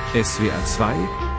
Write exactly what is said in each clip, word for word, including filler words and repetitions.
S W R zwei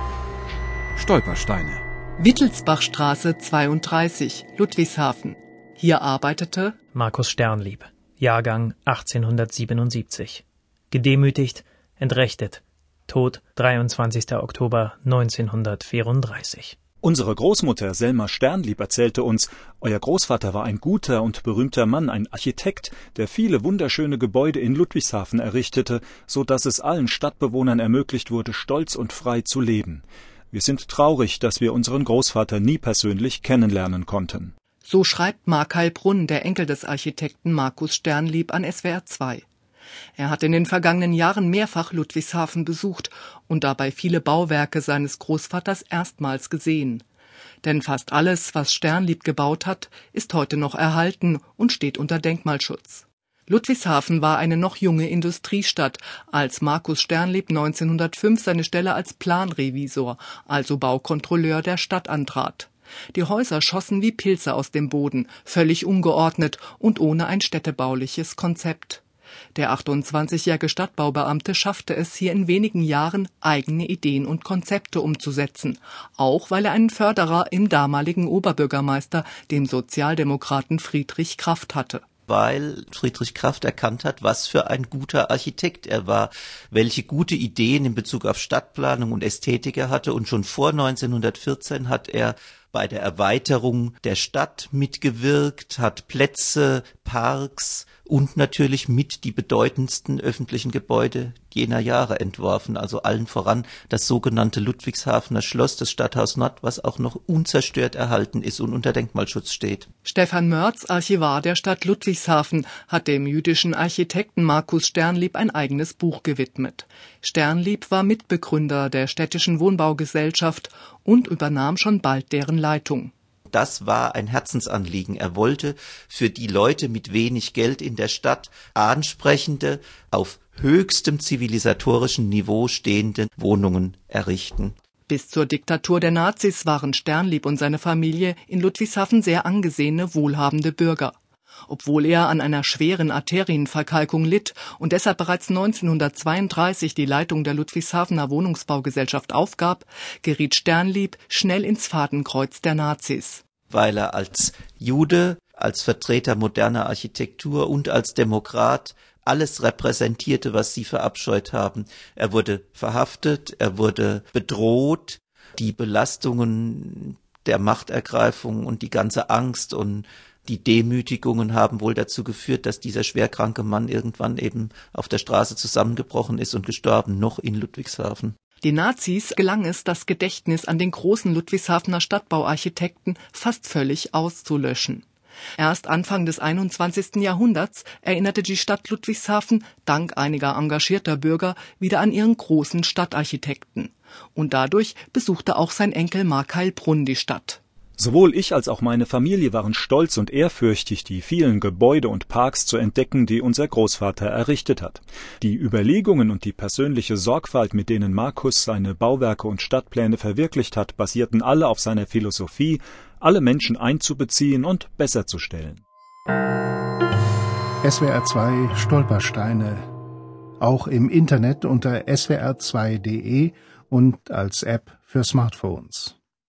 Stolpersteine. Wittelsbachstraße zweiunddreißig, Ludwigshafen. Hier arbeitete Markus Sternlieb, Jahrgang achtzehnhundertsiebenundsiebzig. Gedemütigt, entrechtet, Tod dreiundzwanzigster Oktober neunzehnhundertvierunddreißig. Unsere Großmutter Selma Sternlieb erzählte uns, euer Großvater war ein guter und berühmter Mann, ein Architekt, der viele wunderschöne Gebäude in Ludwigshafen errichtete, so dass es allen Stadtbewohnern ermöglicht wurde, stolz und frei zu leben. Wir sind traurig, dass wir unseren Großvater nie persönlich kennenlernen konnten. So schreibt Mark Heilbrunn, der Enkel des Architekten Markus Sternlieb, an S W R zwei. Er hat in den vergangenen Jahren mehrfach Ludwigshafen besucht und dabei viele Bauwerke seines Großvaters erstmals gesehen. Denn fast alles, was Sternlieb gebaut hat, ist heute noch erhalten und steht unter Denkmalschutz. Ludwigshafen war eine noch junge Industriestadt, als Markus Sternlieb neunzehnhundertfünf seine Stelle als Planrevisor, also Baukontrolleur der Stadt antrat. Die Häuser schossen wie Pilze aus dem Boden, völlig ungeordnet und ohne ein städtebauliches Konzept. Der achtundzwanzigjährige Stadtbaubeamte schaffte es, hier in wenigen Jahren eigene Ideen und Konzepte umzusetzen, auch weil er einen Förderer im damaligen Oberbürgermeister, dem Sozialdemokraten Friedrich Kraft, hatte. Weil Friedrich Kraft erkannt hat, was für ein guter Architekt er war, welche gute Ideen in Bezug auf Stadtplanung und Ästhetik er hatte. Und schon vor neunzehnhundertvierzehn hat er bei der Erweiterung der Stadt mitgewirkt, hat Plätze, Parks und natürlich mit die bedeutendsten öffentlichen Gebäude jener Jahre entworfen, also allen voran das sogenannte Ludwigshafener Schloss, das Stadthaus Nord, was auch noch unzerstört erhalten ist und unter Denkmalschutz steht. Stefan Mörz, Archivar der Stadt Ludwigshafen, hat dem jüdischen Architekten Markus Sternlieb ein eigenes Buch gewidmet. Sternlieb war Mitbegründer der Städtischen Wohnbaugesellschaft und übernahm schon bald deren Leitung. Das war ein Herzensanliegen. Er wollte für die Leute mit wenig Geld in der Stadt ansprechende, auf höchstem zivilisatorischen Niveau stehende Wohnungen errichten. Bis zur Diktatur der Nazis waren Sternlieb und seine Familie in Ludwigshafen sehr angesehene, wohlhabende Bürger. Obwohl er an einer schweren Arterienverkalkung litt und deshalb bereits neunzehnhundertzweiunddreißig die Leitung der Ludwigshafener Wohnungsbaugesellschaft aufgab, geriet Sternlieb schnell ins Fadenkreuz der Nazis. Weil er als Jude, als Vertreter moderner Architektur und als Demokrat alles repräsentierte, was sie verabscheut haben. Er wurde verhaftet, er wurde bedroht. Die Belastungen der Machtergreifung und die ganze Angst und die Demütigungen haben wohl dazu geführt, dass dieser schwerkranke Mann irgendwann eben auf der Straße zusammengebrochen ist und gestorben, noch in Ludwigshafen. Die Nazis gelang es, das Gedächtnis an den großen Ludwigshafener Stadtbauarchitekten fast völlig auszulöschen. Erst Anfang des einundzwanzigsten Jahrhunderts erinnerte die Stadt Ludwigshafen, dank einiger engagierter Bürger, wieder an ihren großen Stadtarchitekten. Und dadurch besuchte auch sein Enkel Mark Heilbrunn die Stadt. Sowohl ich als auch meine Familie waren stolz und ehrfürchtig, die vielen Gebäude und Parks zu entdecken, die unser Großvater errichtet hat. Die Überlegungen und die persönliche Sorgfalt, mit denen Markus seine Bauwerke und Stadtpläne verwirklicht hat, basierten alle auf seiner Philosophie, alle Menschen einzubeziehen und besser zu stellen. S W R zwei Stolpersteine. Auch im Internet unter S W R zwei Punkt de und als App für Smartphones.